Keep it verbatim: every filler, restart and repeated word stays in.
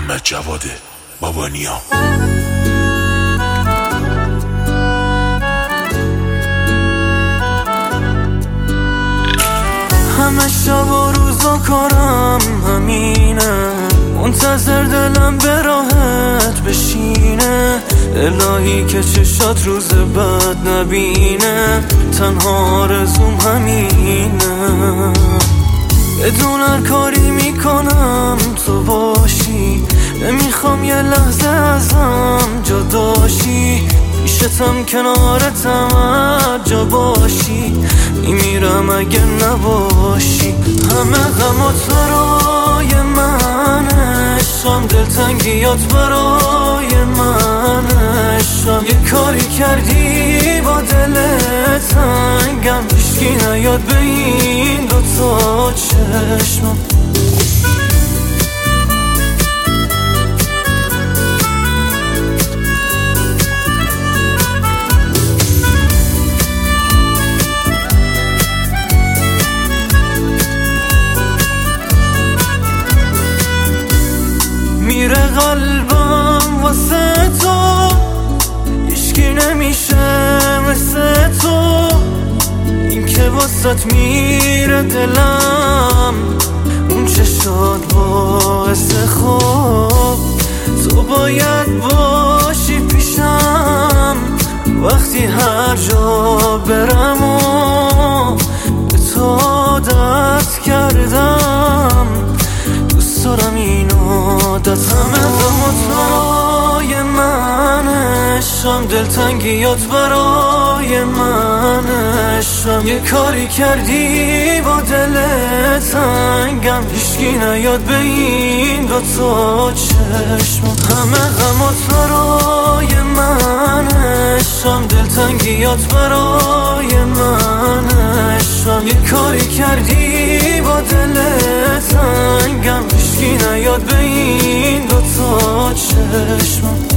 محمد جواد بابانیا. همه شب و روزا کارم همینه، منتظر دلم به راحت بشینه. الهی که چشات روز بد نبینه، تنها آرزوم همینه. بدون هر کاری میکنم تو باشی، نمیخوام یه لحظه ازم جداشی. پیشتم کنارتم هر جا باشی، میمیرم اگه نباشی. همه غمات برای منه، شام دلتنگیات برای منه. شام یه کاری کردی با دلت تنگم، هیچکی نیاد به این دوتا چشمم. میره قلبم واسه تو، هیچکی نمیشه مثل تو. این که واسط میره دلم، اون چشات باعث خواب. تو باید باشی پیشم وقتی هر جا برم و به تو عادت کردم. دوست دارم این عادت. همه غمات برای منه، شام دلتنگیات برای منه. شام یه کاری کردی با دلت تنگم، هیچکی نیاد به این دوتا چشمم. همه غمات برای منه، شام دلتنگیات برای منه. شام یه کاری کردی با دلت تنگم، هیچکی نیاد به این دوتا چشمم.